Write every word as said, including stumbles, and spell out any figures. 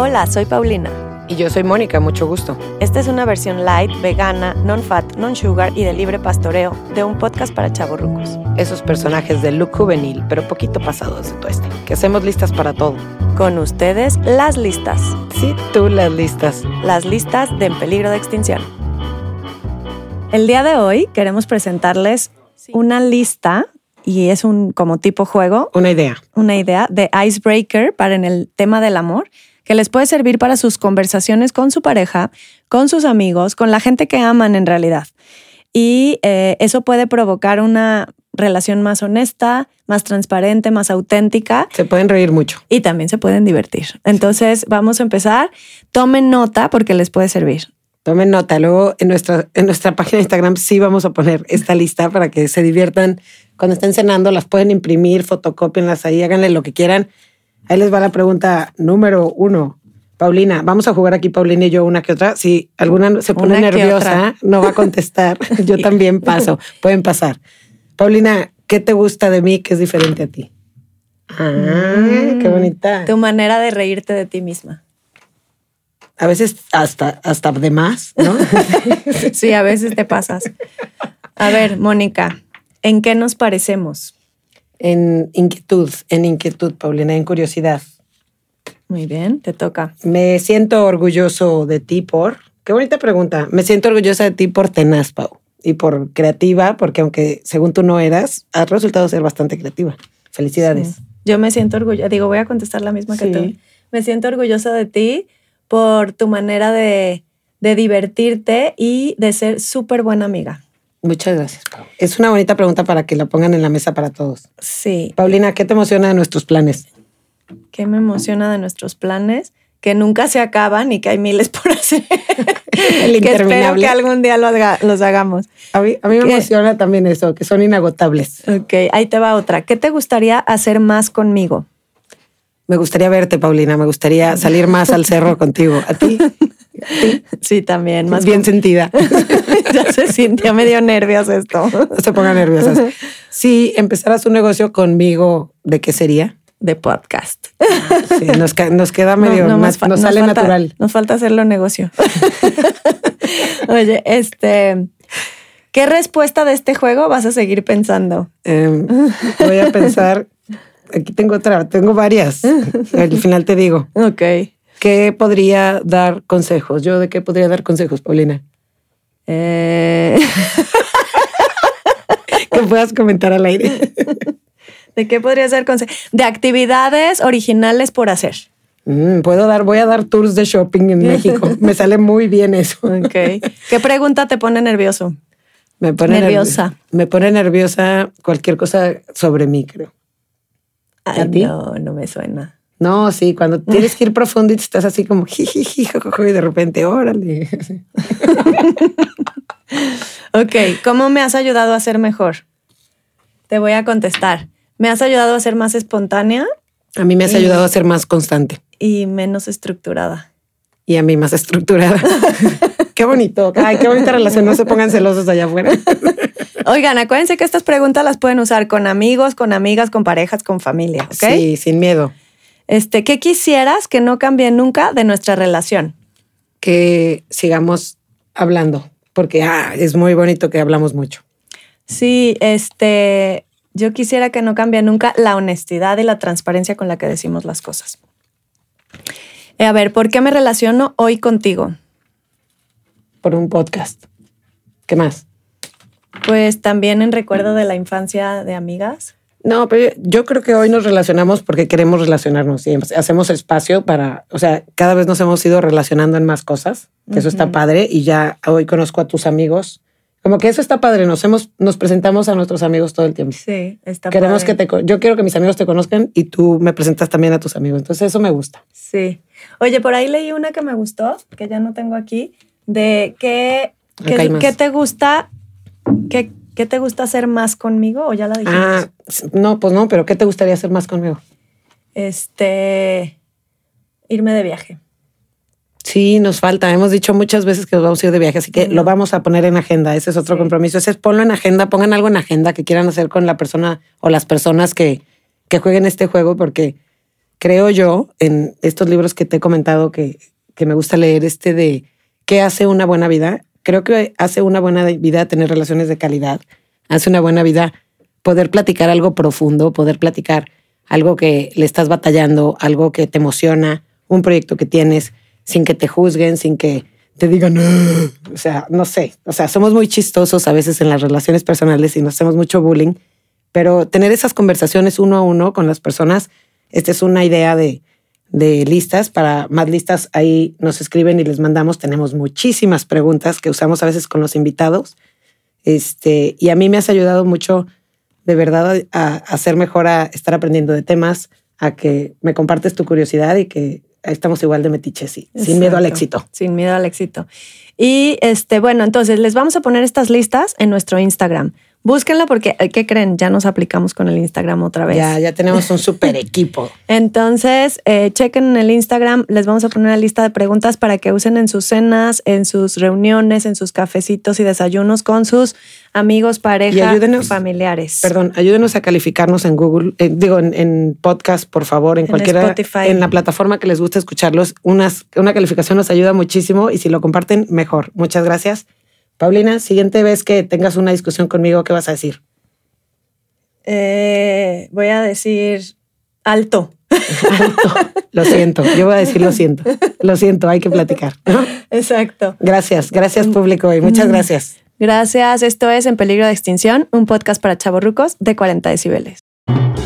Hola, soy Paulina. Y yo soy Mónica, mucho gusto. Esta es una versión light, vegana, non-fat, non-sugar y de libre pastoreo de un podcast para chavorrucos. Esos personajes de look juvenil, pero poquito pasados de tueste, que hacemos listas para todo. Con ustedes, las listas. Sí, tú las listas. Las listas de En Peligro de Extinción. El día de hoy queremos presentarles una lista, y es un como tipo juego. Una idea. Una idea de icebreaker para en el tema del amor, que les puede servir para sus conversaciones con su pareja, con sus amigos, con la gente que aman en realidad. Y eh, eso puede provocar una relación más honesta, más transparente, más auténtica. Se pueden reír mucho. Y también se pueden divertir. Entonces vamos a empezar. Tomen nota porque les puede servir. Tomen nota. Luego en nuestra, en nuestra página de Instagram sí vamos a poner esta lista para que se diviertan. Cuando estén cenando las pueden imprimir, fotocópienlas ahí, háganle lo que quieran. Ahí les va la pregunta número uno. Paulina, vamos a jugar aquí Paulina y yo una que otra. Si alguna se pone una nerviosa, no va a contestar. Yo también paso. Pueden pasar. Paulina, ¿qué te gusta de mí que es diferente a ti? Ah, mm, qué bonita. Tu manera de reírte de ti misma. A veces hasta, hasta de más, ¿no? Sí, a veces te pasas. A ver, Mónica, ¿en qué nos parecemos? En inquietud, en inquietud, Paulina, en curiosidad. Muy bien, te toca. Me siento orgulloso de ti por... Qué bonita pregunta. Me siento orgullosa de ti por tenaz, Pau. Y por creativa, porque aunque según tú no eras, has resultado ser bastante creativa. Felicidades. Sí. Yo me siento orgullosa. Digo, voy a contestar la misma que sí. tú. Me siento orgullosa de ti por tu manera de, de divertirte y de ser súper buena amiga. Muchas gracias, Pau. Es una bonita pregunta para que la pongan en la mesa para todos. Sí. Paulina, ¿qué te emociona de nuestros planes? ¿Qué me emociona de nuestros planes? Que nunca se acaban y que hay miles por hacer. El que espero interminable. que algún día lo haga, los hagamos. A mí, a mí me ¿Qué? emociona también eso, que son inagotables. Ok, ahí te va otra. ¿Qué te gustaría hacer más conmigo? Me gustaría verte, Paulina. Me gustaría salir más al cerro contigo. ¿A ti? ¿Sí? Sí, también. Más bien con... sentida. Ya se sintió medio nervios esto. No se pongan nerviosas. Si empezaras un negocio conmigo, ¿de qué sería? De podcast. Sí, nos, nos queda medio, no, no, nos, nos, nos sale falta, natural. Nos falta hacerlo negocio. Oye, este, ¿qué respuesta de este juego vas a seguir pensando? Eh, voy a pensar, aquí tengo otra, tengo varias. Al final te digo. Ok. ¿Qué podría dar consejos? ¿Yo de qué podría dar consejos, Paulina? Eh... que puedas comentar al aire. ¿De qué podría ser consejos? De actividades originales por hacer. Mm, puedo dar, voy a dar tours de shopping en México. Me sale muy bien eso. Ok. ¿Qué pregunta te pone nervioso? Me pone nerviosa. Nerv- me pone nerviosa cualquier cosa sobre mí, creo. Ay, ¿a ti? No, no me suena. No, sí, cuando tienes que ir profundo y estás así como jijiji, jojojo, y de repente, órale. Ok, ¿cómo me has ayudado a ser mejor? Te voy a contestar. Me has ayudado a ser más espontánea. A mí me has y, ayudado a ser más constante. Y menos estructurada. Y a mí más estructurada. Qué bonito. Ay, qué bonita relación. No se pongan celosos allá afuera. Oigan, acuérdense que estas preguntas las pueden usar con amigos, con amigas, con parejas, con familia, ¿ok? Sí, sin miedo. Este, ¿qué quisieras que no cambie nunca de nuestra relación? Que sigamos hablando, porque ah, es muy bonito que hablamos mucho. Sí, este, yo quisiera que no cambie nunca la honestidad y la transparencia con la que decimos las cosas. Eh, a ver, ¿por qué me relaciono hoy contigo? Por un podcast. ¿Qué más? Pues también en recuerdo de la infancia de amigas. No, pero yo creo que hoy nos relacionamos porque queremos relacionarnos y hacemos espacio para, o sea, cada vez nos hemos ido relacionando en más cosas, que uh-huh. Eso está padre y ya hoy conozco a tus amigos. Como que eso está padre, nos hemos, nos presentamos a nuestros amigos todo el tiempo. Sí, está Queremos padre. Que te, yo quiero que mis amigos te conozcan y tú me presentas también a tus amigos, entonces eso me gusta. Sí. Oye, por ahí leí una que me gustó, que ya no tengo aquí, de que, que, ¿qué te gusta, qué, qué te gusta hacer más conmigo o ya la dijimos? Ah, no, pues no, pero ¿qué te gustaría hacer más conmigo? Este, irme de viaje. Sí, nos falta. Hemos dicho muchas veces que nos vamos a ir de viaje, así que no. Lo vamos a poner en agenda. Ese es otro sí. compromiso. Ese es ponlo en agenda, pongan algo en agenda que quieran hacer con la persona o las personas que, que jueguen este juego, porque creo yo, en estos libros que te he comentado que, que me gusta leer, este de ¿qué hace una buena vida? Creo que hace una buena vida tener relaciones de calidad, hace una buena vida poder platicar algo profundo, poder platicar algo que le estás batallando, algo que te emociona, un proyecto que tienes, sin que te juzguen, sin que te digan, ¡ah! O sea, no sé, o sea, somos muy chistosos a veces en las relaciones personales y nos hacemos mucho bullying, pero tener esas conversaciones uno a uno con las personas, esta es una idea de, de listas. Para más listas, ahí nos escriben y les mandamos. Tenemos muchísimas preguntas que usamos a veces con los invitados. Este, y a mí me has ayudado mucho, de verdad, a, a ser mejor, a estar aprendiendo de temas, a que me compartes tu curiosidad y que estamos igual de metiches, sí, sin miedo al éxito. Sin miedo al éxito. Y este, bueno, entonces les vamos a poner estas listas en nuestro Instagram. Búsquenla porque, ¿qué creen? Ya nos aplicamos con el Instagram otra vez. Ya, ya tenemos un súper equipo. Entonces, eh, chequen en el Instagram. Les vamos a poner una lista de preguntas para que usen en sus cenas, en sus reuniones, en sus cafecitos y desayunos con sus amigos, pareja, familiares. Perdón, ayúdenos a calificarnos en Google, eh, digo, en, en podcast, por favor, en, en cualquiera, Spotify. En la plataforma que les guste escucharlos. Unas, una calificación nos ayuda muchísimo y si lo comparten, mejor. Muchas gracias. Paulina, siguiente vez que tengas una discusión conmigo, ¿qué vas a decir? Eh, voy a decir alto. Alto. Lo siento, yo voy a decir lo siento. Lo siento, hay que platicar, ¿no? Exacto. Gracias, gracias público y muchas gracias. Gracias, esto es En Peligro de Extinción, un podcast para chavorrucos de cuarenta decibeles.